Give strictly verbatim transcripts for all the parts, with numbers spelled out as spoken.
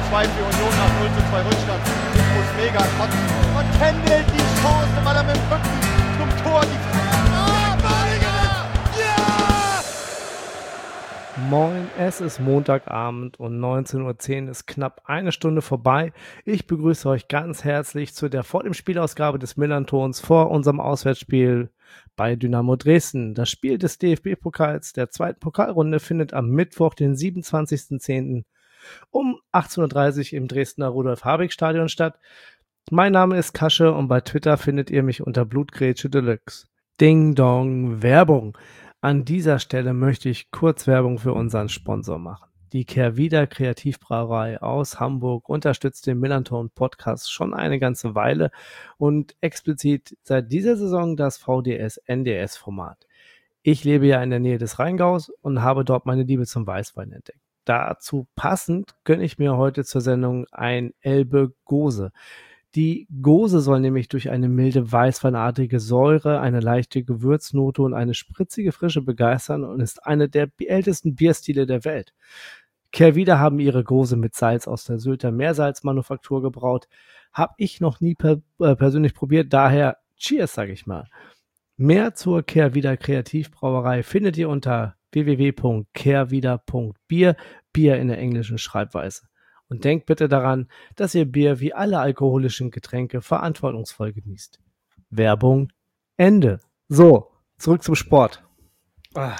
zwei für Union nach null zu zwei Rückstand. Ich muss mega kotzen. Und Kendall die Chance, weil er mit dem Rücken zum Tor die Ah, Badiger! Ja! Moin, es ist Montagabend und neunzehn Uhr zehn ist knapp eine Stunde vorbei. Ich begrüße euch ganz herzlich zu der vor dem Spielausgabe des Millern-Tons vor unserem Auswärtsspiel bei Dynamo Dresden. Das Spiel des D F B-Pokals der zweiten Pokalrunde findet am Mittwoch, den siebenundzwanzigsten zehnten um achtzehn Uhr dreißig im Dresdner Rudolf-Habig-Stadion statt. Mein Name ist Kasche und bei Twitter findet ihr mich unter Blutgrätsche Deluxe. Ding Dong Werbung. An dieser Stelle möchte ich kurz Werbung für unseren Sponsor machen. Die Kehrwieder Kreativbrauerei aus Hamburg unterstützt den Millern-Ton Podcast schon eine ganze Weile und explizit seit dieser Saison das V D S-N D S-Format. Ich lebe ja in der Nähe des Rheingaus und habe dort meine Liebe zum Weißwein entdeckt. Dazu passend gönne ich mir heute zur Sendung ein Elbe Gose. Die Gose soll nämlich durch eine milde weißweinartige Säure, eine leichte Gewürznote und eine spritzige Frische begeistern und ist eine der ältesten Bierstile der Welt. Kehrwieder haben ihre Gose mit Salz aus der Sylter Meersalzmanufaktur gebraut. Hab ich noch nie per, äh, persönlich probiert, daher Cheers, sag ich mal. Mehr zur Kehrwieder Kreativbrauerei findet ihr unter w w w punkt kehrwieder punkt bier, Bier in der englischen Schreibweise. Und denkt bitte daran, dass ihr Bier wie alle alkoholischen Getränke verantwortungsvoll genießt. Werbung Ende. So, zurück zum Sport. Ah.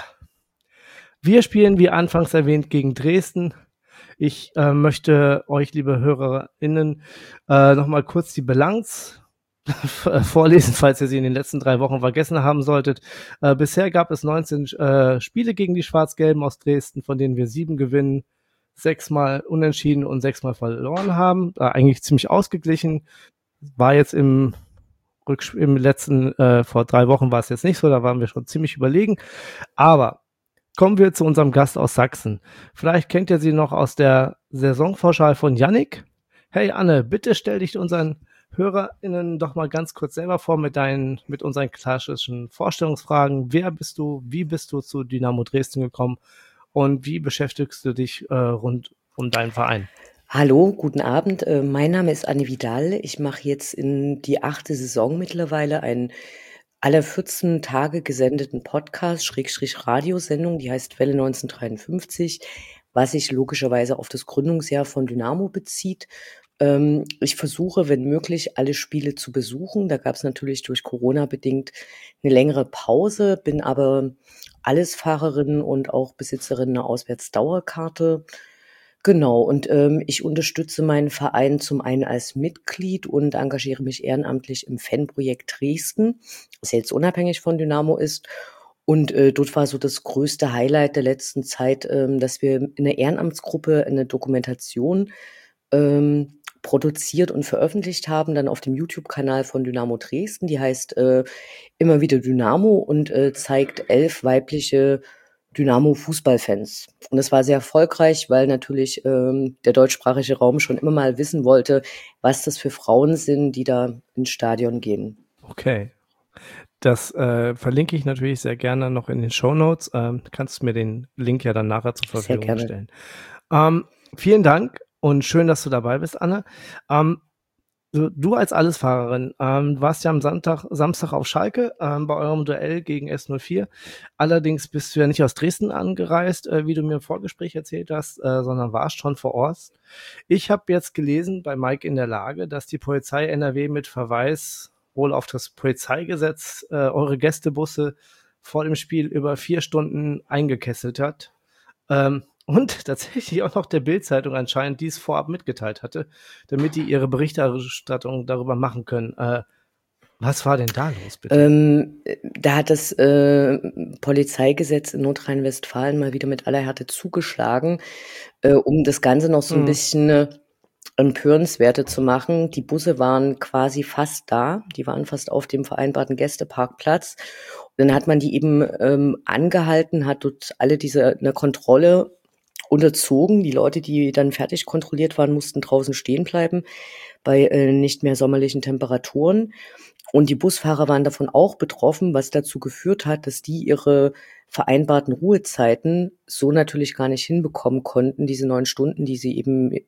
Wir spielen, wie anfangs erwähnt, gegen Dresden. Ich äh, möchte euch, liebe HörerInnen, äh, nochmal kurz die Bilanz vorlesen, falls ihr sie in den letzten drei Wochen vergessen haben solltet. Äh, bisher gab es neunzehn äh, Spiele gegen die Schwarz-Gelben aus Dresden, von denen wir sieben gewinnen, sechsmal unentschieden und sechsmal verloren haben. Äh, eigentlich ziemlich ausgeglichen. War jetzt im, Rücks- im letzten, äh, vor drei Wochen war es jetzt nicht so, da waren wir schon ziemlich überlegen. Aber kommen wir zu unserem Gast aus Sachsen. Vielleicht kennt ihr sie noch aus der Saisonvorschau von Yannick. Hey Anne, bitte stell dich unseren HörerInnen doch mal ganz kurz selber vor mit deinen, mit unseren klassischen Vorstellungsfragen. Wer bist du? Wie bist du zu Dynamo Dresden gekommen? Und wie beschäftigst du dich äh, rund um deinen Verein? Hallo, guten Abend. Äh, mein Name ist Anne Vidal. Ich mache jetzt in die achte Saison mittlerweile einen alle vierzehn Tage gesendeten Podcast, Schrägstrich Radiosendung, die heißt Welle neunzehnhundertdreiundfünfzig, was sich logischerweise auf das Gründungsjahr von Dynamo bezieht. Ähm, ich versuche, wenn möglich, alle Spiele zu besuchen. Da gab es natürlich durch Corona bedingt eine längere Pause, bin aber Allesfahrerin und auch Besitzerin einer Auswärtsdauerkarte. Genau, und ähm, ich unterstütze meinen Verein zum einen als Mitglied und engagiere mich ehrenamtlich im Fanprojekt Dresden, das jetzt unabhängig von Dynamo ist. Und äh, dort war so das größte Highlight der letzten Zeit, ähm, dass wir in einer Ehrenamtsgruppe eine Dokumentation ähm, produziert und veröffentlicht haben, dann auf dem YouTube-Kanal von Dynamo Dresden. Die heißt äh, immer wieder Dynamo und äh, zeigt elf weibliche Dynamo-Fußballfans. Und das war sehr erfolgreich, weil natürlich ähm, der deutschsprachige Raum schon immer mal wissen wollte, was das für Frauen sind, die da ins Stadion gehen. Okay. Das äh, verlinke ich natürlich sehr gerne noch in den Shownotes. Ähm, kannst du mir den Link ja dann nachher zur Sehr Verfügung gerne. stellen. Ähm, vielen Dank und schön, dass du dabei bist, Anne. Ähm, du, du als Allesfahrerin ähm, warst ja am Sonntag, Samstag auf Schalke ähm, bei eurem Duell gegen S null vier. Allerdings bist du ja nicht aus Dresden angereist, äh, wie du mir im Vorgespräch erzählt hast, äh, sondern warst schon vor Ort. Ich habe jetzt gelesen bei Mike in der Lage, dass die Polizei N R W mit Verweis wohl auf das Polizeigesetz äh, eure Gästebusse vor dem Spiel über vier Stunden eingekesselt hat. Ähm, und tatsächlich auch noch der Bild-Zeitung anscheinend dies vorab mitgeteilt hatte, damit die ihre Berichterstattung darüber machen können. Äh, was war denn da los, bitte? Ähm, da hat das äh, Polizeigesetz in Nordrhein-Westfalen mal wieder mit aller Härte zugeschlagen, äh, um das Ganze noch so ein Mhm. bisschen äh, empörenswerter zu machen. Die Busse waren quasi fast da, die waren fast auf dem vereinbarten Gästeparkplatz. Und dann hat man die eben ähm, angehalten, hat dort alle diese eine Kontrolle unterzogen. Die Leute, die dann fertig kontrolliert waren, mussten draußen stehen bleiben bei äh, nicht mehr sommerlichen Temperaturen. Und die Busfahrer waren davon auch betroffen, was dazu geführt hat, dass die ihre vereinbarten Ruhezeiten so natürlich gar nicht hinbekommen konnten, diese neun Stunden, die sie eben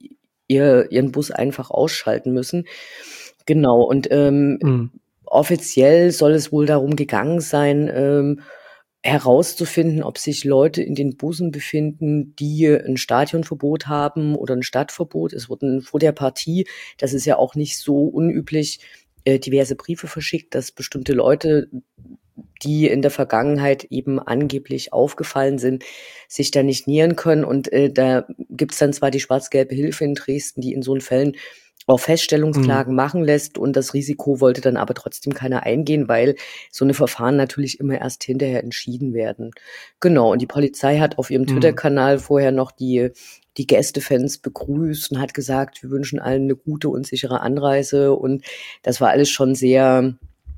ihr, ihren Bus einfach ausschalten müssen. Genau, und ähm, Mhm. offiziell soll es wohl darum gegangen sein, ähm, herauszufinden, ob sich Leute in den Bussen befinden, die ein Stadionverbot haben oder ein Stadtverbot. Es wurden vor der Partie, das ist ja auch nicht so unüblich, äh, diverse Briefe verschickt, dass bestimmte Leute, die in der Vergangenheit eben angeblich aufgefallen sind, sich da nicht nähern können. Und äh, da gibt's dann zwar die Schwarz-Gelbe Hilfe in Dresden, die in so Fällen auch Mhm. Feststellungsklagen machen lässt, und das Risiko wollte dann aber trotzdem keiner eingehen, weil so eine Verfahren natürlich immer erst hinterher entschieden werden. Genau, und die Polizei hat auf ihrem Mhm. Twitter-Kanal vorher noch die die Gästefans begrüßt und hat gesagt, wir wünschen allen eine gute und sichere Anreise, und das war alles schon sehr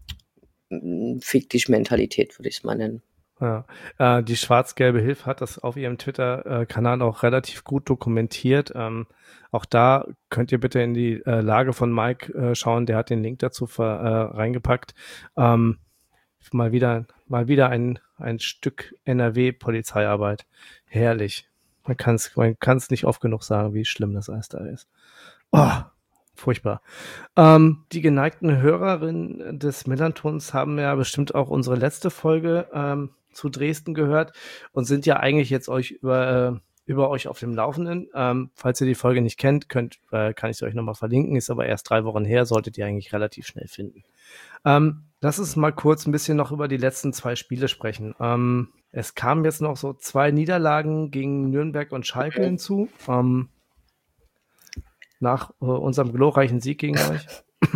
mm, Fick dich Mentalität, würde ich es mal nennen. Ja, äh, die Schwarz-Gelbe Hilfe hat das auf ihrem Twitter-Kanal auch relativ gut dokumentiert. Ähm, auch da könnt ihr bitte in die äh, Lage von Mike äh, schauen, der hat den Link dazu ver, äh, reingepackt. Ähm, mal wieder, mal wieder ein, ein Stück N R W-Polizeiarbeit. Herrlich. Man kann es man kann's nicht oft genug sagen, wie schlimm das alles da ist. Oh, furchtbar. Ähm, die geneigten Hörerinnen des Millantons haben ja bestimmt auch unsere letzte Folge ähm, zu Dresden gehört und sind ja eigentlich jetzt euch über, äh, über euch auf dem Laufenden. Ähm, falls ihr die Folge nicht kennt, könnt, äh, kann ich sie euch nochmal verlinken. Ist aber erst drei Wochen her, solltet ihr eigentlich relativ schnell finden. Ähm, lass uns mal kurz ein bisschen noch über die letzten zwei Spiele sprechen. Ähm, es kamen jetzt noch so zwei Niederlagen gegen Nürnberg und Schalke hinzu. Ähm, nach äh, unserem glorreichen Sieg gegen euch.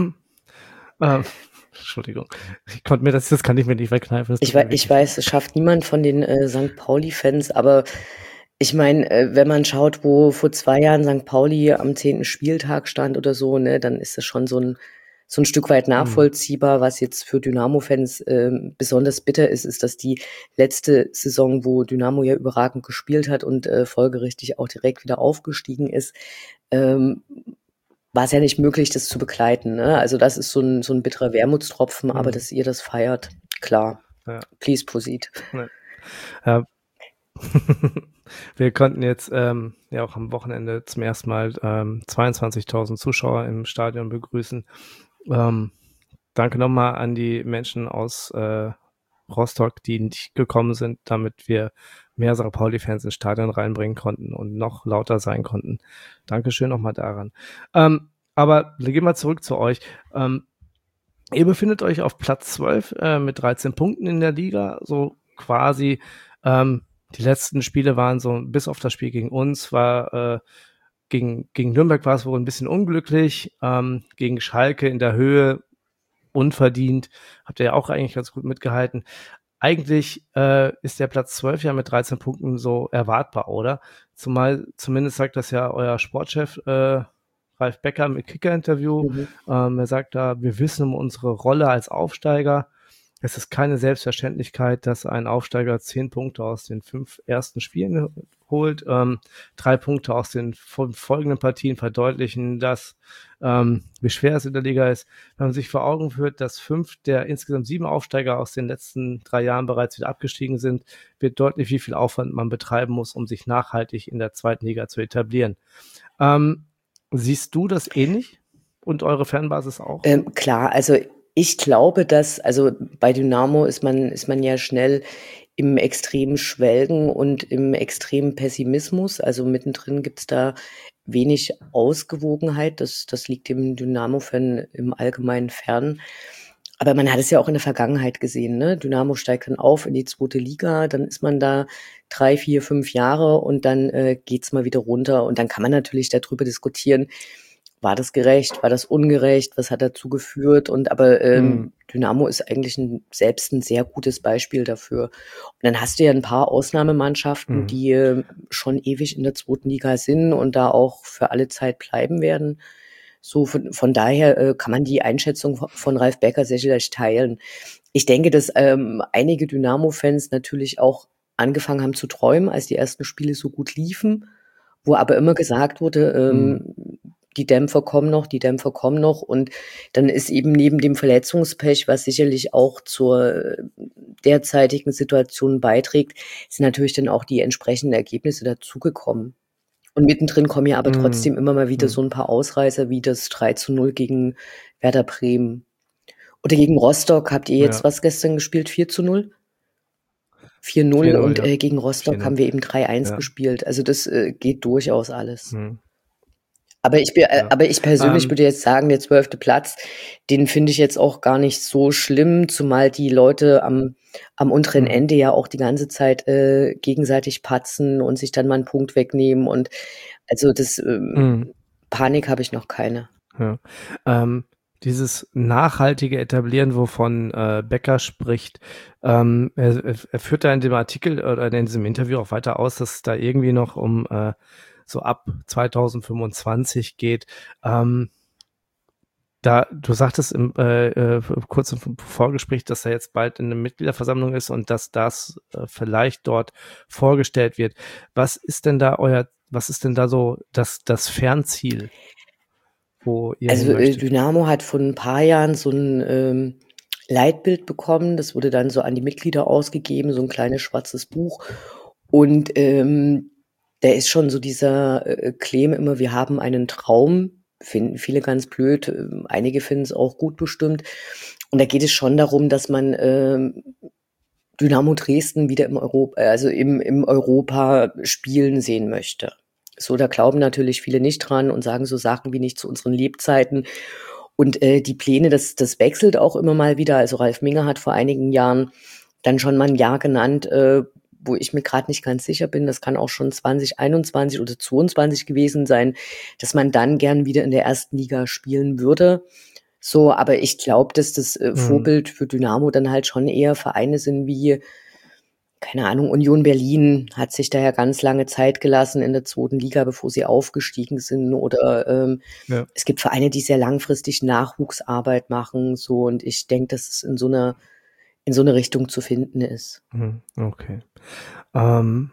ähm, Entschuldigung. Ich konnte mir das, das kann ich mir nicht wegkneifen. Das Ich, tut wei mir ich wirklich weiß, leid. es schafft niemand von den äh, Sankt Pauli-Fans, aber ich meine, äh, wenn man schaut, wo vor zwei Jahren Sankt Pauli am zehnten Spieltag stand oder so, ne, dann ist das schon so ein, so ein Stück weit Mhm. nachvollziehbar. Was jetzt für Dynamo-Fans ähm, besonders bitter ist, ist, dass die letzte Saison, wo Dynamo ja überragend gespielt hat und äh, folgerichtig auch direkt wieder aufgestiegen ist, ähm, war es ja nicht möglich, das zu begleiten. Ne? Also das ist so ein, so ein bitterer Wermutstropfen, aber Mhm. dass ihr das feiert, klar. Ja. Please proceed. Ne. Ja. Wir konnten jetzt ähm, ja auch am Wochenende zum ersten Mal ähm, zweiundzwanzigtausend Zuschauer im Stadion begrüßen. Ähm, danke nochmal an die Menschen aus äh, Rostock, die nicht gekommen sind, damit wir mehr Sankt Pauli-Fans ins Stadion reinbringen konnten und noch lauter sein konnten. Dankeschön nochmal daran. Ähm, aber gehen wir zurück zu euch. Ähm, ihr befindet euch auf Platz zwölf äh, mit dreizehn Punkten in der Liga, so quasi. Ähm, die letzten Spiele waren so, bis auf das Spiel gegen uns, war äh, gegen, gegen Nürnberg war es wohl ein bisschen unglücklich, ähm, gegen Schalke in der Höhe unverdient, habt ihr ja auch eigentlich ganz gut mitgehalten. Eigentlich äh, ist der Platz zwölf ja mit dreizehn Punkten so erwartbar, oder? Zumal, zumindest sagt das ja euer Sportchef äh, Ralf Becker im Kicker-Interview. Mhm. Ähm, er sagt da, wir wissen um unsere Rolle als Aufsteiger. Es ist keine Selbstverständlichkeit, dass ein Aufsteiger zehn Punkte aus den fünf ersten Spielen holt. Ähm, drei Punkte aus den folgenden Partien verdeutlichen, dass ähm, wie schwer es in der Liga ist. Wenn man sich vor Augen führt, dass fünf der insgesamt sieben Aufsteiger aus den letzten drei Jahren bereits wieder abgestiegen sind, wird deutlich, wie viel Aufwand man betreiben muss, um sich nachhaltig in der zweiten Liga zu etablieren. Ähm, siehst du das ähnlich? Und eure Fanbasis auch? Ähm, klar, also ich glaube, dass, also bei Dynamo ist man, ist man ja schnell im extremen Schwelgen und im extremen Pessimismus. Also mittendrin gibt's da wenig Ausgewogenheit. Das, das liegt dem Dynamo-Fan im Allgemeinen fern. Aber man hat es ja auch in der Vergangenheit gesehen, ne? Dynamo steigt dann auf in die zweite Liga, dann ist man da drei, vier, fünf Jahre und dann äh, geht's mal wieder runter. Und dann kann man natürlich darüber diskutieren, war das gerecht, war das ungerecht, was hat dazu geführt? Und aber ähm, Hm. Dynamo ist eigentlich ein, selbst ein sehr gutes Beispiel dafür. Und dann hast du ja ein paar Ausnahmemannschaften, Mhm. die äh, schon ewig in der zweiten Liga sind und da auch für alle Zeit bleiben werden. So von, von daher äh, kann man die Einschätzung von- von Ralf Becker sehr schlecht teilen. Ich denke, dass ähm, einige Dynamo-Fans natürlich auch angefangen haben zu träumen, als die ersten Spiele so gut liefen, wo aber immer gesagt wurde, Mhm. ähm, die Dämpfer kommen noch, die Dämpfer kommen noch. Und dann ist eben neben dem Verletzungspech, was sicherlich auch zur äh, derzeitigen Situation beiträgt, sind natürlich dann auch die entsprechenden Ergebnisse dazugekommen. Und mittendrin kommen ja aber Mm. trotzdem immer mal wieder Mm. so ein paar Ausreißer wie das drei zu null gegen Werder Bremen. Oder gegen Rostock habt ihr jetzt Ja. was gestern gespielt? vier zu null? vier null vier null, und ja. äh, gegen Rostock vier null. haben wir eben drei eins Ja. gespielt. Also das äh, geht durchaus alles. Hm. Aber ich, be- äh, Ja. aber ich persönlich Ähm, würde jetzt sagen, der zwölfte Platz, den finde ich jetzt auch gar nicht so schlimm, zumal die Leute am, am unteren Hm. Ende ja auch die ganze Zeit äh, gegenseitig patzen und sich dann mal einen Punkt wegnehmen. Und also das ähm, Hm. Panik habe ich noch keine. Ja. Ähm, dieses nachhaltige Etablieren, wovon äh, Becker spricht, ähm, er, er führt da in dem Artikel oder in diesem Interview auch weiter aus, dass es da irgendwie noch um äh, so ab zwanzig fünfundzwanzig geht. Ähm, da, du sagtest im äh, äh, kurz im Vorgespräch, dass er jetzt bald in einer Mitgliederversammlung ist und dass das äh, vielleicht dort vorgestellt wird. Was ist denn da euer, was ist denn da so das, das Fernziel, wo ihr hin Also äh, möchtet? Dynamo hat vor ein paar Jahren so ein ähm, Leitbild bekommen, das wurde dann so an die Mitglieder ausgegeben, so ein kleines schwarzes Buch. Und ähm, da ist schon so dieser äh, Claim immer, wir haben einen Traum, finden viele ganz blöd, äh, einige finden es auch gut bestimmt. Und da geht es schon darum, dass man ähm, Dynamo Dresden wieder im Europa, also im, im Europa spielen sehen möchte. So, da glauben natürlich viele nicht dran und sagen so Sachen wie nicht zu unseren Lebzeiten. Und äh, die Pläne, das, das wechselt auch immer mal wieder. Also Ralf Minger hat vor einigen Jahren dann schon mal ein Jahr genannt, äh, wo ich mir gerade nicht ganz sicher bin, das kann auch schon zwanzig einundzwanzig oder zweiundzwanzig gewesen sein, dass man dann gern wieder in der ersten Liga spielen würde. So, aber ich glaube, dass das äh, Mhm. Vorbild für Dynamo dann halt schon eher Vereine sind wie, keine Ahnung, Union Berlin hat sich da ja ganz lange Zeit gelassen in der zweiten Liga, bevor sie aufgestiegen sind. Oder ähm, Ja. es gibt Vereine, die sehr langfristig Nachwuchsarbeit machen. So, und ich denke, dass es in so einer in so eine Richtung zu finden ist. Mhm. Okay. Ähm,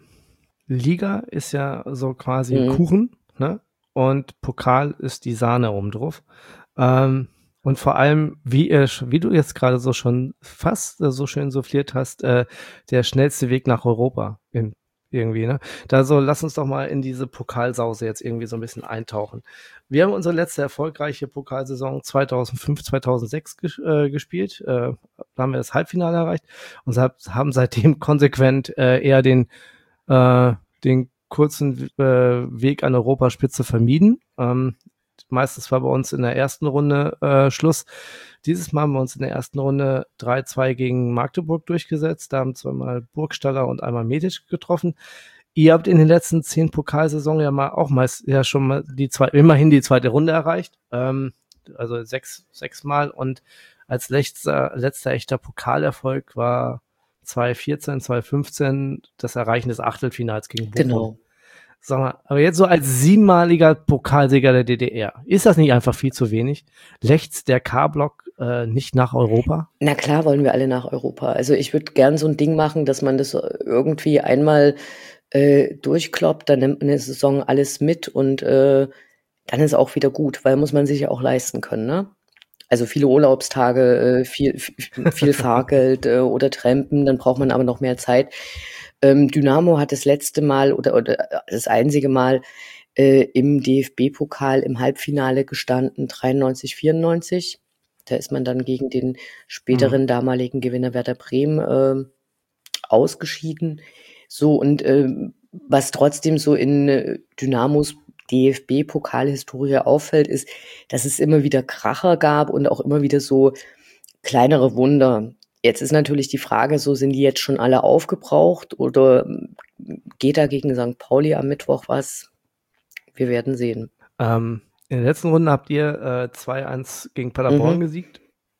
Liga ist ja so quasi Mhm. Kuchen, ne? Und Pokal ist die Sahne oben drauf. Ähm, und vor allem, wie ihr, sch- wie du jetzt gerade so schon fast äh, so schön souffliert hast, äh, der schnellste Weg nach Europa in, irgendwie, ne? Da so, lass uns doch mal in diese Pokalsause jetzt irgendwie so ein bisschen eintauchen. Wir haben unsere letzte erfolgreiche Pokalsaison zweitausendfünf, zweitausendsechs ges äh, gespielt. Äh, da haben wir das Halbfinale erreicht und hab, haben seitdem konsequent äh, eher den äh, den kurzen äh, Weg an Europaspitze vermieden. Ähm, meistens war bei uns in der ersten Runde äh, Schluss. Dieses Mal haben wir uns in der ersten Runde drei zwei gegen Magdeburg durchgesetzt. Da haben zweimal Burgstaller und einmal Medic getroffen. Ihr habt in den letzten zehn Pokalsaisonen ja mal auch meist ja schon mal die zwei, immerhin die zweite Runde erreicht. Ähm, also sechs, sechs Mal und als letzter, letzter echter Pokalerfolg war zwanzig vierzehn, zwanzig fünfzehn das Erreichen des Achtelfinals gegen Bochum. Genau. Sag mal, aber jetzt so als siebenmaliger Pokalsieger der D D R, ist das nicht einfach viel zu wenig? Lächzt der K-Block äh, nicht nach Europa? Na klar wollen wir alle nach Europa. Also ich würde gern so ein Ding machen, dass man das irgendwie einmal äh, durchkloppt, dann nimmt man eine Saison alles mit und äh, dann ist auch wieder gut, weil muss man sich ja auch leisten können, ne? Also viele Urlaubstage, äh, viel, viel, viel Fahrgeld äh, oder Trampen, dann braucht man aber noch mehr Zeit. Ähm, Dynamo hat das letzte Mal oder, oder das einzige Mal äh, im D F B-Pokal im Halbfinale gestanden, dreiundneunzig, vierundneunzig. Da ist man dann gegen den späteren Mhm. damaligen Gewinner Werder Bremen äh, ausgeschieden. So, und ähm, was trotzdem so in äh, Dynamos D F B-Pokalhistorie auffällt, ist, dass es immer wieder Kracher gab und auch immer wieder so kleinere Wunder. Jetzt ist natürlich die Frage, so sind die jetzt schon alle aufgebraucht oder ähm, geht da gegen Sankt Pauli am Mittwoch was? Wir werden sehen. Ähm, in der letzten Runde habt ihr äh, zwei eins gegen Paderborn Mhm. gesiegt.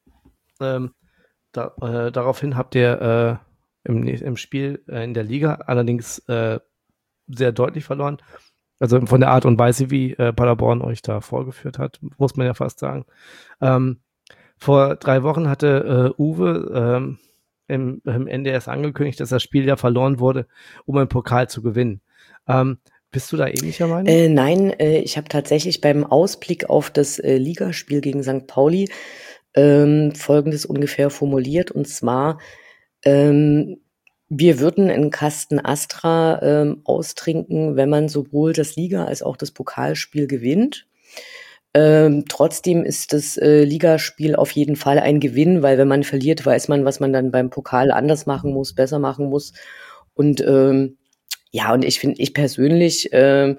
Ähm, da, äh, daraufhin habt ihr äh, im, im Spiel äh, in der Liga allerdings äh, sehr deutlich verloren. Also von der Art und Weise, wie äh, Paderborn euch da vorgeführt hat, muss man ja fast sagen. Ähm, vor drei Wochen hatte äh, Uwe ähm, im, im N D S angekündigt, dass das Spiel ja verloren wurde, um einen Pokal zu gewinnen. Ähm, bist du da ähnlicher Meinung? Äh, nein, äh, ich habe tatsächlich beim Ausblick auf das äh, Ligaspiel gegen Sankt Pauli ähm, Folgendes ungefähr formuliert. Und zwar, ähm, Wir würden einen Kasten Astra ähm, austrinken, wenn man sowohl das Liga- als auch das Pokalspiel gewinnt. Ähm, trotzdem ist das äh, Ligaspiel auf jeden Fall ein Gewinn, weil wenn man verliert, weiß man, was man dann beim Pokal anders machen muss, besser machen muss. Und ähm, ja, und ich finde, ich persönlich ähm,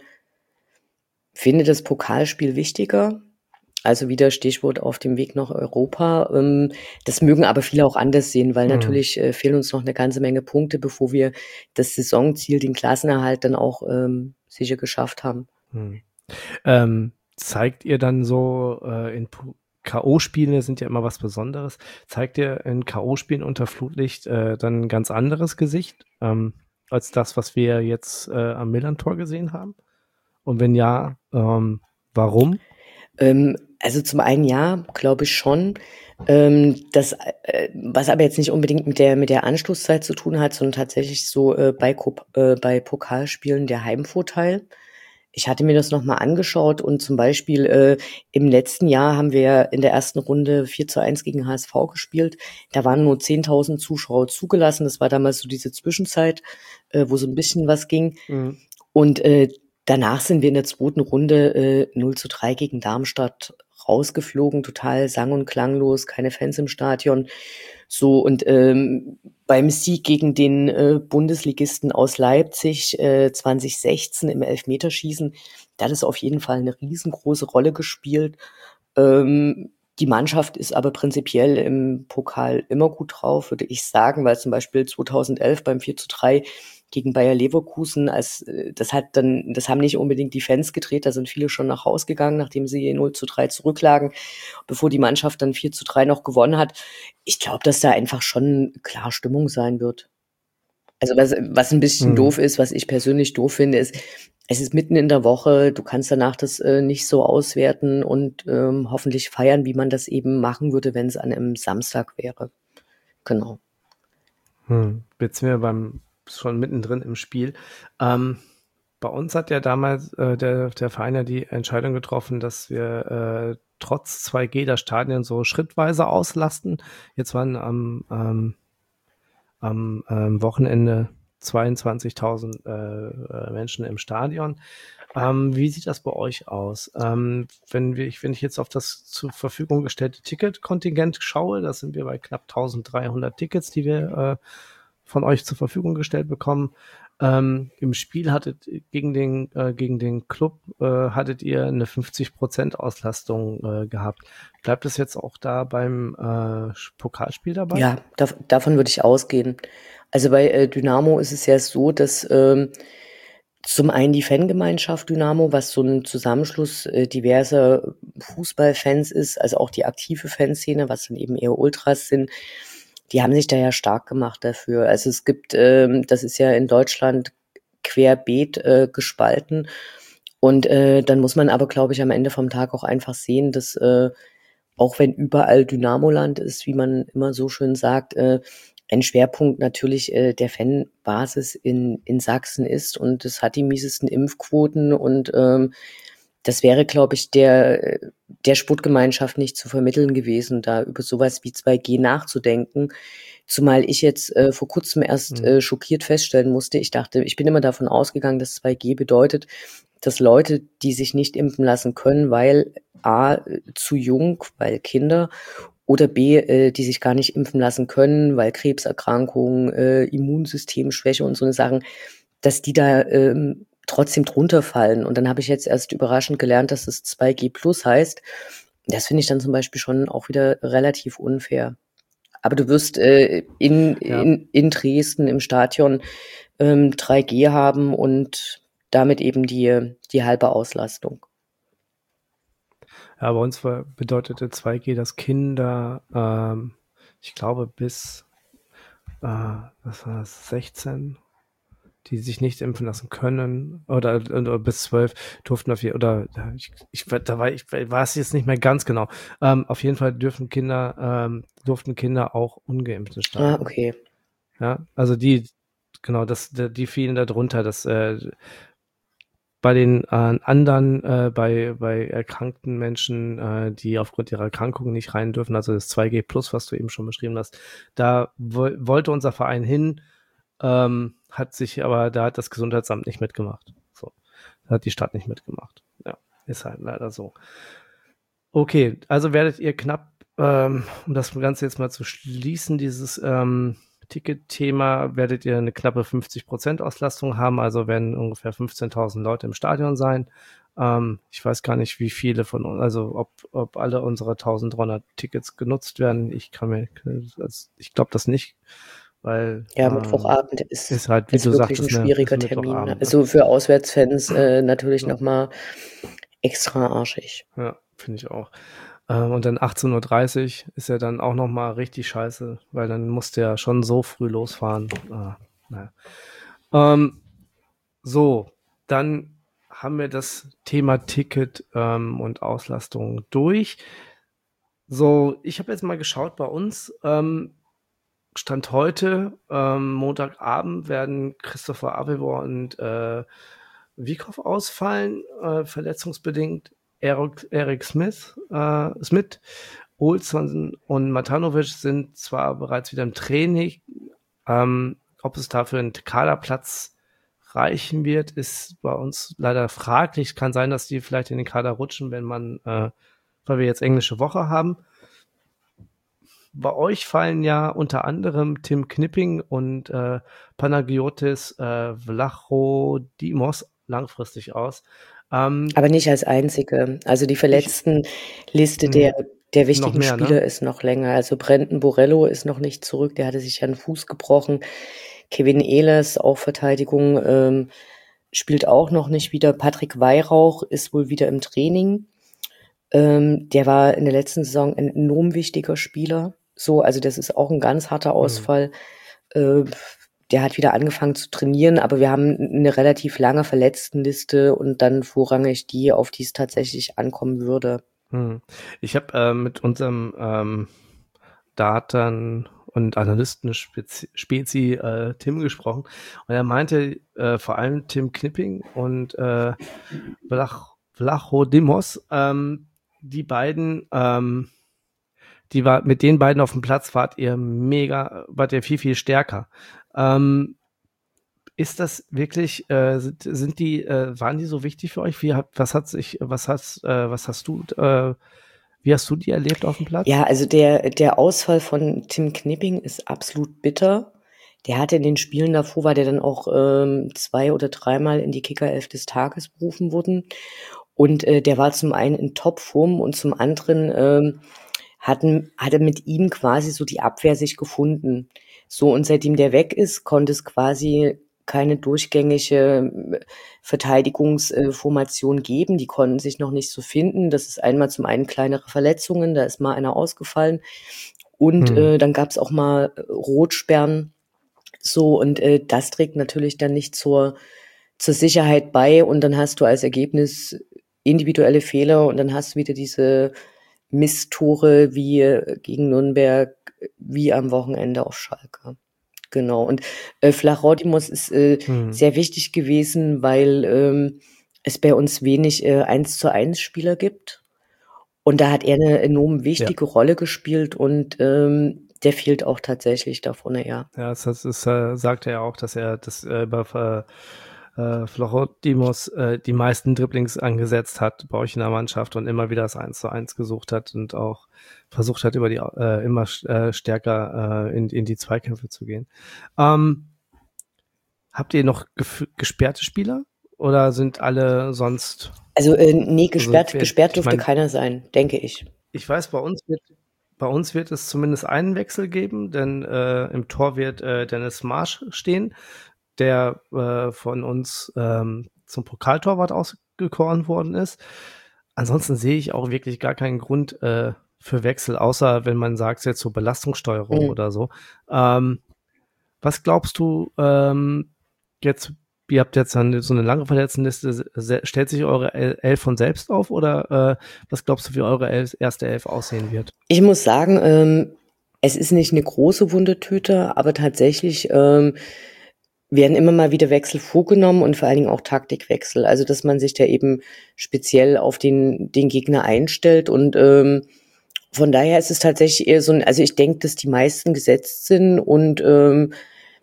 finde das Pokalspiel wichtiger. Also wieder Stichwort auf dem Weg nach Europa. Ähm, das mögen aber viele auch anders sehen, weil Mhm. natürlich äh, fehlen uns noch eine ganze Menge Punkte, bevor wir das Saisonziel, den Klassenerhalt, dann auch ähm, sicher geschafft haben. Hm. Ähm, zeigt ihr dann so äh, in Pu- K O-Spiele sind ja immer was Besonderes. Zeigt ihr in K O-Spielen unter Flutlicht äh, dann ein ganz anderes Gesicht ähm, als das, was wir jetzt äh, am Millern-Tor gesehen haben? Und wenn ja, ähm, warum? Ähm, also zum einen ja, glaube ich schon. Ähm, das, äh, was aber jetzt nicht unbedingt mit der mit der Anschlusszeit zu tun hat, sondern tatsächlich so äh, bei, Kop- äh, bei Pokalspielen der Heimvorteil. Ich hatte mir das nochmal angeschaut und zum Beispiel äh, im letzten Jahr haben wir in der ersten Runde vier zu eins gegen H S V gespielt. Da waren nur zehntausend Zuschauer zugelassen. Das war damals so diese Zwischenzeit, äh, wo so ein bisschen was ging. Mhm. Und äh, danach sind wir in der zweiten Runde äh, null zu drei gegen Darmstadt rausgeflogen, total sang- und klanglos, keine Fans im Stadion. So, und ähm, beim Sieg gegen den äh, Bundesligisten aus Leipzig äh, zwanzig sechzehn im Elfmeterschießen, da hat es auf jeden Fall eine riesengroße Rolle gespielt. Ähm, die Mannschaft ist aber prinzipiell im Pokal immer gut drauf, würde ich sagen, weil zum Beispiel zweitausendelf beim vier zu drei gegen Bayer Leverkusen, als äh, das hat dann, das haben nicht unbedingt die Fans gedreht, da sind viele schon nach Haus gegangen, nachdem sie null zu drei zurücklagen, bevor die Mannschaft dann vier zu drei noch gewonnen hat. Ich glaube, dass da einfach schon klar Stimmung sein wird. Also was, was ein bisschen Mhm. doof ist, was ich persönlich doof finde, ist, es ist mitten in der Woche, du kannst danach das äh, nicht so auswerten und ähm, hoffentlich feiern, wie man das eben machen würde, wenn es an einem Samstag wäre. Genau. Hm. Jetzt sind wir beim schon mittendrin im Spiel. Ähm, bei uns hat ja damals äh, der, der Verein ja die Entscheidung getroffen, dass wir äh, trotz zwei G das Stadion so schrittweise auslasten. Jetzt waren am, ähm, am ähm, Wochenende zweiundzwanzigtausend äh, äh, Menschen im Stadion. Ähm, wie sieht das bei euch aus? Ähm, wenn wir, wenn ich jetzt auf das zur Verfügung gestellte Ticketkontingent schaue, da sind wir bei knapp eintausenddreihundert Tickets, die wir äh, von euch zur Verfügung gestellt bekommen. Ähm, Im Spiel hattet gegen den äh, gegen den Club äh, hattet ihr eine fünfzig Prozent Auslastung äh, gehabt. Bleibt es jetzt auch da beim äh, Pokalspiel dabei? Ja, dav davon würde ich ausgehen. Also bei äh, Dynamo ist es ja so, dass ähm, zum einen die Fangemeinschaft Dynamo, was so ein Zusammenschluss äh, diverser Fußballfans ist, also auch die aktive Fanszene, was dann eben eher Ultras sind, die haben sich da ja stark gemacht dafür. Also es gibt, ähm, das ist ja in Deutschland querbeet äh, gespalten. Und äh, dann muss man aber, glaube ich, am Ende vom Tag auch einfach sehen, dass äh, auch wenn überall Dynamoland ist, wie man immer so schön sagt, äh, ein Schwerpunkt natürlich äh, der Fanbasis in, in Sachsen ist und es hat die miesesten Impfquoten und ähm, das wäre, glaube ich, der, der Sportgemeinschaft nicht zu vermitteln gewesen, da über sowas wie zwei G nachzudenken. Zumal ich jetzt äh, vor kurzem erst Mhm. äh, schockiert feststellen musste, ich dachte, ich bin immer davon ausgegangen, dass zwei G bedeutet, dass Leute, die sich nicht impfen lassen können, weil A, zu jung, weil Kinder, oder B, äh, die sich gar nicht impfen lassen können, weil Krebserkrankungen, äh, Immunsystemschwäche und so eine Sachen, dass die da ähm, trotzdem drunter fallen. Und dann habe ich jetzt erst überraschend gelernt, dass es zwei G plus heißt. Das finde ich dann zum Beispiel schon auch wieder relativ unfair. Aber du wirst äh, in, Ja. in, in Dresden im Stadion ähm, drei G haben und damit eben die, die halbe Auslastung. Ja, bei uns war, bedeutete zwei G, dass Kinder, ähm, ich glaube, bis äh, was war das, sechzehn, die sich nicht impfen lassen können, oder, oder bis zwölf durften auf jeden oder ich, ich da war ich war es jetzt nicht mehr ganz genau. Ähm, auf jeden Fall dürfen Kinder, ähm, durften Kinder auch ungeimpft ins Ah, Stadion. okay. Ja, also die, genau, das, die fielen da drunter, dass äh, bei den äh, anderen, äh, bei, bei erkrankten Menschen, äh, die aufgrund ihrer Erkrankung nicht rein dürfen, also das zwei G plus, was du eben schon beschrieben hast, da wo wollte unser Verein hin, Ähm, hat sich aber, da hat das Gesundheitsamt nicht mitgemacht. So. Da hat die Stadt nicht mitgemacht. Ja, ist halt leider so. Okay, also werdet ihr knapp, ähm, um das Ganze jetzt mal zu schließen, dieses ähm, Ticket-Thema, werdet ihr eine knappe fünfzig Prozent Auslastung haben, also werden ungefähr fünfzehntausend Leute im Stadion sein. Ähm, ich weiß gar nicht, wie viele von uns, also ob, ob alle unsere eintausenddreihundert Tickets genutzt werden. Ich kann mir, also ich glaube das nicht, weil Ja, ähm, Mittwochabend ist, ist halt, wie ist du wirklich ein sagtest, ne, ist schwieriger ein Termin. Mittwochabend. Ne? Also für Auswärtsfans äh, natürlich Ja. nochmal extra arschig. Ja, finde ich auch. Ähm, und dann achtzehn Uhr dreißig ist ja dann auch nochmal richtig scheiße, weil dann musst du ja schon so früh losfahren. Ah, naja. ähm, so, dann haben wir das Thema Ticket ähm, und Auslastung durch. So, ich habe jetzt mal geschaut bei uns. Ähm, Stand heute, ähm, Montagabend, werden Christopher Avevo und äh, Wiekow ausfallen, äh, verletzungsbedingt. Eric, Eric Smith, äh, Smith, Olsson und Matanovic sind zwar bereits wieder im Training. Ähm, ob es dafür einen Kaderplatz reichen wird, ist bei uns leider fraglich. Kann sein, dass die vielleicht in den Kader rutschen, wenn man, äh, weil wir jetzt englische Woche haben. Bei euch fallen ja unter anderem Tim Knipping und äh, Panagiotis äh, Vlachodimos langfristig aus. Ähm, Aber nicht als einzige. Also die ich, Verletztenliste nee, der, der sind noch wichtigen mehr, ne? Spieler ist noch länger. Also Brendan Borello ist noch nicht zurück, der hatte sich ja einen Fuß gebrochen. Kevin Ehlers, auch Verteidigung, ähm, spielt auch noch nicht wieder. Patrick Weihrauch ist wohl wieder im Training. Ähm, der war in der letzten Saison ein enorm wichtiger Spieler. So, also das ist auch ein ganz harter Ausfall. Mhm. Äh, der hat wieder angefangen zu trainieren, aber wir haben eine relativ lange Verletztenliste und dann vorrangig die, auf die es tatsächlich ankommen würde. Hm. Ich habe äh, mit unserem ähm, Daten- und Analysten-Spezi Spezi, äh, Tim gesprochen und er meinte äh, vor allem Tim Knipping und äh, Vlach Vlachodimos, ähm, die beiden, ähm, die war mit den beiden auf dem Platz wart ihr mega, wart ihr viel viel stärker. Ähm, ist das wirklich, äh, sind, sind die, äh, waren die so wichtig für euch? Wie hat, was hat sich, was hast, äh, was hast du, äh, wie hast du die erlebt auf dem Platz? Ja, also der, der Ausfall von Tim Knipping ist absolut bitter. Der hatte in den Spielen davor, war der dann auch ähm, zwei oder dreimal in die Kickerelf des Tages berufen worden. Und äh, der war zum einen in Topform und zum anderen ähm, hatten, hatte mit ihm quasi so die Abwehr sich gefunden. So, und seitdem der weg ist, konnte es quasi keine durchgängige äh, Verteidigungsformation geben. Die konnten sich noch nicht so finden. Das ist einmal zum einen kleinere Verletzungen, da ist mal einer ausgefallen. Und Hm. äh, dann gab es auch mal äh, Rotsperren. So, und äh, das trägt natürlich dann nicht zur, zur Sicherheit bei. Und dann hast du als Ergebnis individuelle Fehler und dann hast du wieder diese Misstore wie äh, gegen Nürnberg, wie am Wochenende auf Schalke. Genau. Und äh, Vlachodimos ist äh, Hm. sehr wichtig gewesen, weil ähm, es bei uns wenig äh, eins zu eins Spieler gibt. Und da hat er eine enorm wichtige Ja. Rolle gespielt und ähm, der fehlt auch tatsächlich davon, ja. Ja, das, das ist, äh, sagt er ja auch, dass er das äh, bei äh, äh, Vlachodimos äh, die meisten Dribblings angesetzt hat bei euch in der Mannschaft und immer wieder das eins zu eins gesucht hat und auch versucht hat, über die äh, immer äh, stärker äh, in, in die Zweikämpfe zu gehen. Ähm, habt ihr noch gesperrte Spieler oder sind alle sonst? Also äh, nee, gesperrt, Also, gesperrt dürfte ich mein, keiner sein, denke ich. Ich weiß, bei uns wird bei uns wird es zumindest einen Wechsel geben, denn äh, im Tor wird äh, Dennis Marsch stehen, der äh, von uns ähm, zum Pokaltorwart ausgekoren worden ist. Ansonsten sehe ich auch wirklich gar keinen Grund äh, für Wechsel, außer wenn man sagt jetzt so Belastungssteuerung Mhm. oder so. Ähm, was glaubst du ähm, jetzt? Ihr habt jetzt dann so eine lange Verletztenliste. Stellt sich eure Elf von selbst auf oder äh, was glaubst du, wie eure Elf, erste Elf aussehen wird? Ich muss sagen, ähm, es ist nicht eine große Wundertüte, aber tatsächlich ähm, werden immer mal wieder Wechsel vorgenommen und vor allen Dingen auch Taktikwechsel. Also dass man sich da eben speziell auf den den Gegner einstellt und ähm, von daher ist es tatsächlich eher so ein, also ich denke, dass die meisten gesetzt sind und ähm,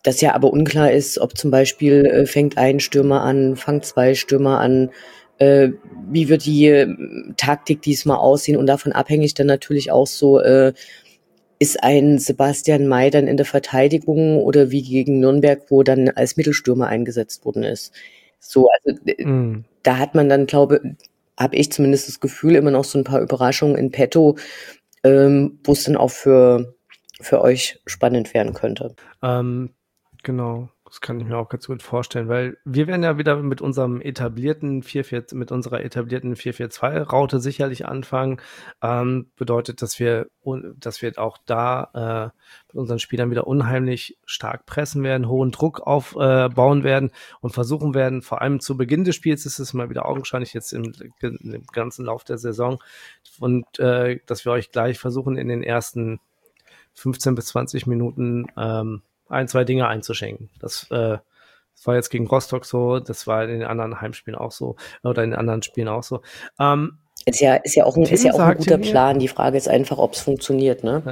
dass ja aber unklar ist, ob zum Beispiel äh, fängt ein Stürmer an, fangt zwei Stürmer an, äh, wie wird die äh, Taktik diesmal aussehen und davon abhängig dann natürlich auch so, äh, ist ein Sebastian May dann in der Verteidigung oder wie gegen Nürnberg, wo dann als Mittelstürmer eingesetzt worden ist. So, also äh, Mm. da hat man dann, glaube habe ich zumindest das Gefühl, immer noch so ein paar Überraschungen in petto, ähm, wo es dann auch für, für euch spannend werden könnte. Ähm, genau, das kann ich mir auch ganz gut vorstellen, weil wir werden ja wieder mit unserem etablierten vier vier, mit unserer etablierten vier vier zwei Raute sicherlich anfangen. Ähm, bedeutet, dass wir, un- dass wir auch da äh, mit unseren Spielern wieder unheimlich stark pressen werden, hohen Druck aufbauen äh, bauen werden und versuchen werden, vor allem zu Beginn des Spiels ist es mal wieder augenscheinlich jetzt im, im ganzen Lauf der Saison und äh, dass wir euch gleich versuchen in den ersten fünfzehn bis zwanzig Minuten ähm, ein, zwei Dinge einzuschenken. Das, äh, das war jetzt gegen Rostock so, das war in den anderen Heimspielen auch so oder in den anderen Spielen auch so. Ähm, Ist ja, ist ja auch ein, ist Tim ja auch ein sagte guter mir- Plan. Die Frage ist einfach, ob es funktioniert, ne?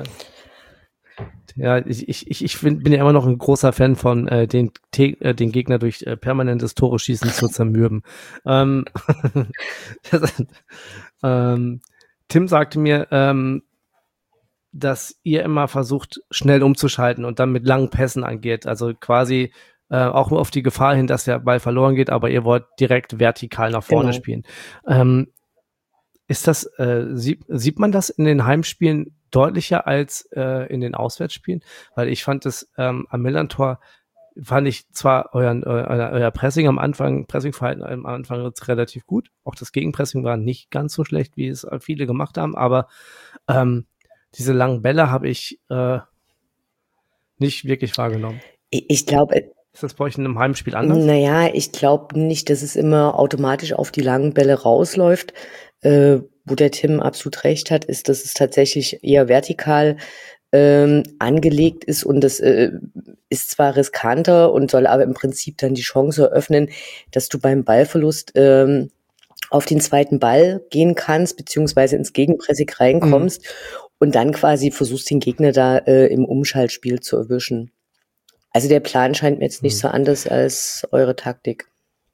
Ja, ich, ich, ich ich bin, bin ja immer noch ein großer Fan von äh, den, Te äh, den Gegner durch äh, permanentes Tore schießen zu zermürben. Ähm, das, ähm, Tim sagte mir, ähm, dass ihr immer versucht, schnell umzuschalten und dann mit langen Pässen angeht. Also quasi äh, auch nur auf die Gefahr hin, dass der Ball verloren geht, aber ihr wollt direkt vertikal nach vorne Genau. spielen. Ähm, ist das, äh, sieht, sieht man das in den Heimspielen deutlicher als äh, in den Auswärtsspielen? Weil ich fand es ähm, am Millantor fand ich zwar euren, euer, euer Pressing am Anfang, Pressingverhalten am Anfang jetzt relativ gut. Auch das Gegenpressing war nicht ganz so schlecht, wie es viele gemacht haben, aber ähm, diese langen Bälle habe ich äh, nicht wirklich wahrgenommen. Ich, ich glaube, Ist das bei euch in einem Heimspiel anders? naja, ich glaube nicht, dass es immer automatisch auf die langen Bälle rausläuft. Äh, wo der Tim absolut recht hat, ist, dass es tatsächlich eher vertikal ähm, angelegt ist und das äh, ist zwar riskanter und soll aber im Prinzip dann die Chance eröffnen, dass du beim Ballverlust ähm, auf den zweiten Ball gehen kannst, beziehungsweise ins Gegenpressing reinkommst und dann quasi versuchst, den Gegner da äh, im Umschaltspiel zu erwischen. Also der Plan scheint mir jetzt nicht Hm. so anders als eure Taktik.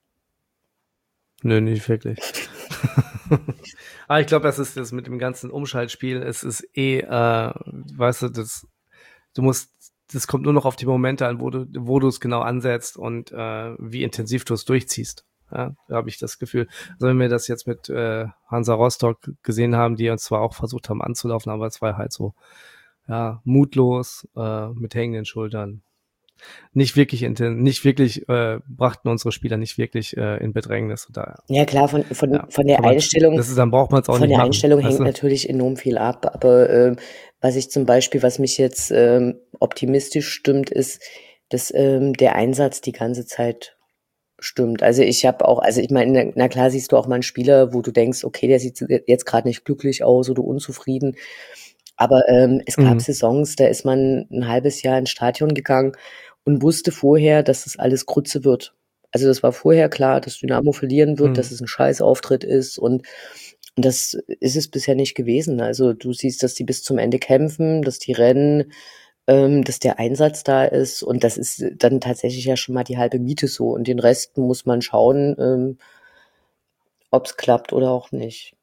Nö, nicht wirklich. Aber ich glaube, das ist das mit dem ganzen Umschaltspiel. Es ist eh, äh, weißt du, das, du musst, das kommt nur noch auf die Momente an, wo du, wo du es genau ansetzt und äh, wie intensiv du es durchziehst. Ja, da habe ich das Gefühl. Also wenn wir das jetzt mit äh, Hansa Rostock gesehen haben, die uns zwar auch versucht haben anzulaufen, aber es war halt so, ja, mutlos, äh, mit hängenden Schultern. Nicht wirklich, nicht wirklich, äh, brachten unsere Spieler nicht wirklich äh, in Bedrängnis. Da, Ja klar, von, von, ja, von der kann man, Einstellung, das ist, dann braucht man es auch von nicht der machen. Einstellung weißt hängt du? natürlich enorm viel ab. Aber ähm, was ich zum Beispiel, was mich jetzt ähm, optimistisch stimmt, ist, dass ähm, der Einsatz die ganze Zeit stimmt. Also ich habe auch, also ich meine, na klar siehst du auch mal einen Spieler, wo du denkst, okay, der sieht jetzt gerade nicht glücklich aus oder unzufrieden. Aber ähm, es gab Mhm. Saisons, da ist man ein halbes Jahr ins Stadion gegangen und wusste vorher, dass das alles Grütze wird. Also das war vorher klar, dass Dynamo verlieren wird, Mhm. dass es ein Scheißauftritt ist und, und das ist es bisher nicht gewesen. Also du siehst, dass die bis zum Ende kämpfen, dass die rennen, ähm, dass der Einsatz da ist und das ist dann tatsächlich ja schon mal die halbe Miete so und den Rest muss man schauen, ähm, ob es klappt oder auch nicht.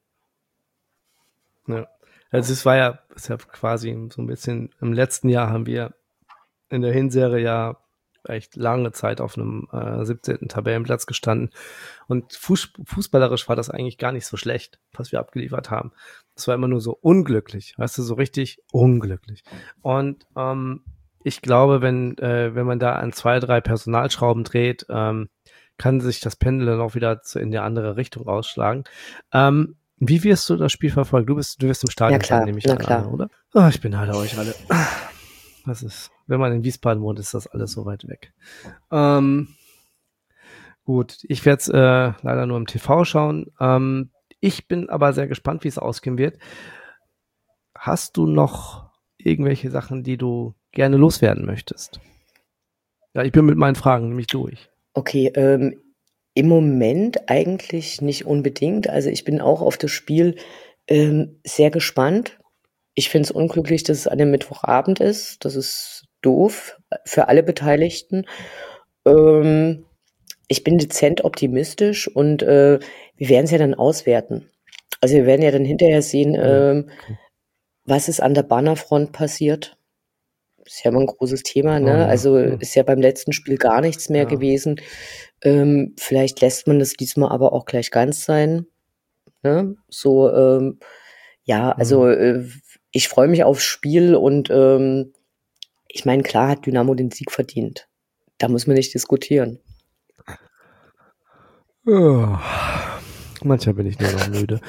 Ja. Also es war ja, ist ja quasi so ein bisschen, im letzten Jahr haben wir in der Hinserie ja echt lange Zeit auf einem äh, siebzehnten Tabellenplatz gestanden. Und Fuß, fußballerisch war das eigentlich gar nicht so schlecht, was wir abgeliefert haben. Es war immer nur so unglücklich, weißt du, so richtig unglücklich. Und ähm, ich glaube, wenn, äh, wenn man da an zwei, drei Personalschrauben dreht, ähm, kann sich das Pendel dann auch wieder zu, in die andere Richtung ausschlagen. Ähm, wie wirst du das Spiel verfolgen? Du bist, du wirst im Stadion Na klar, sein, nehme ich na an, klar. Anne, oder? Oh, ich bin halt euch alle. Das ist, wenn man in Wiesbaden wohnt, ist das alles so weit weg. Ähm, gut, ich werde es äh, leider nur im T V schauen. Ähm, ich bin aber sehr gespannt, wie es ausgehen wird. Hast du noch irgendwelche Sachen, die du gerne loswerden möchtest? Ja, ich bin mit meinen Fragen nämlich durch. Okay, ähm, im Moment eigentlich nicht unbedingt. Also ich bin auch auf das Spiel ähm, sehr gespannt. Ich finde es unglücklich, dass es an dem Mittwochabend ist. Das ist doof für alle Beteiligten. Ähm, ich bin dezent optimistisch und äh, wir werden es ja dann auswerten. Also wir werden ja dann hinterher sehen, Ja, ähm, okay. was ist an der Bannerfront passiert. Ist ja immer ein großes Thema, Oh ne? ja. Also Hm. ist ja beim letzten Spiel gar nichts mehr Ja. gewesen. Ähm, vielleicht lässt man das diesmal aber auch gleich ganz sein. Ne? So, ähm, ja, also Hm. äh, ich freue mich aufs Spiel und ähm, ich meine, klar hat Dynamo den Sieg verdient. Da muss man nicht diskutieren. Oh. Manchmal bin ich nur noch müde.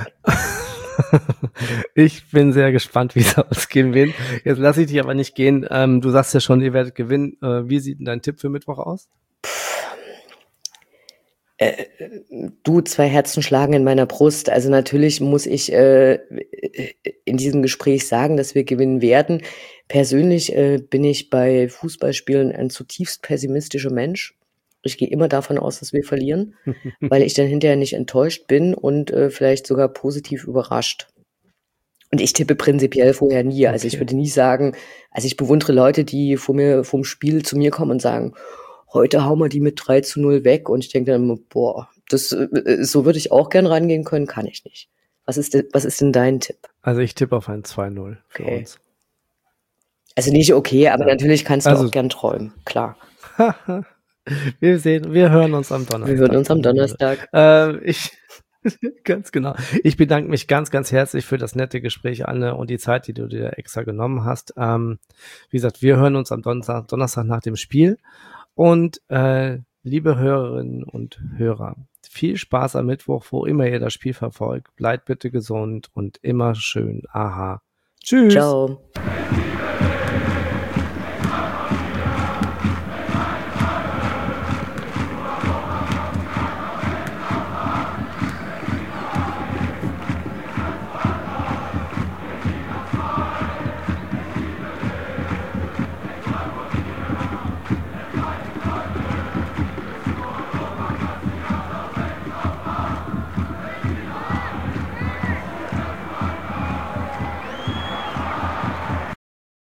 Ich bin sehr gespannt, wie es ausgehen wird. Jetzt lasse ich dich aber nicht gehen. Ähm, du sagst ja schon, ihr werdet gewinnen. Äh, wie sieht denn dein Tipp für Mittwoch aus? Äh, du, zwei Herzen schlagen in meiner Brust. Also natürlich muss ich äh, in diesem Gespräch sagen, dass wir gewinnen werden. Persönlich äh, bin ich bei Fußballspielen ein zutiefst pessimistischer Mensch. Ich gehe immer davon aus, dass wir verlieren, weil ich dann hinterher nicht enttäuscht bin und äh, vielleicht sogar positiv überrascht. Und ich tippe prinzipiell vorher nie. Also ich Okay. würde nie sagen, also ich bewundere Leute, die vor mir vom Spiel zu mir kommen und sagen, heute hauen wir die mit drei zu null weg. Und ich denke dann immer, boah, das, äh, so würde ich auch gern rangehen können, kann ich nicht. Was ist denn, was ist denn dein Tipp? Also ich tippe auf ein zwei null für Okay. uns. Also nicht okay, aber Ja. natürlich kannst du Also auch gern träumen, klar. wir sehen, wir hören uns am Donnerstag. Wir hören uns am Donnerstag. Äh, ich Ganz genau. Ich bedanke mich ganz, ganz herzlich für das nette Gespräch, Anne, und die Zeit, die du dir extra genommen hast. Ähm, wie gesagt, wir hören uns am Donnerstag, Donnerstag nach dem Spiel. Und äh, liebe Hörerinnen und Hörer, viel Spaß am Mittwoch, wo immer ihr das Spiel verfolgt. Bleibt bitte gesund und immer schön. Aha. Tschüss. Ciao.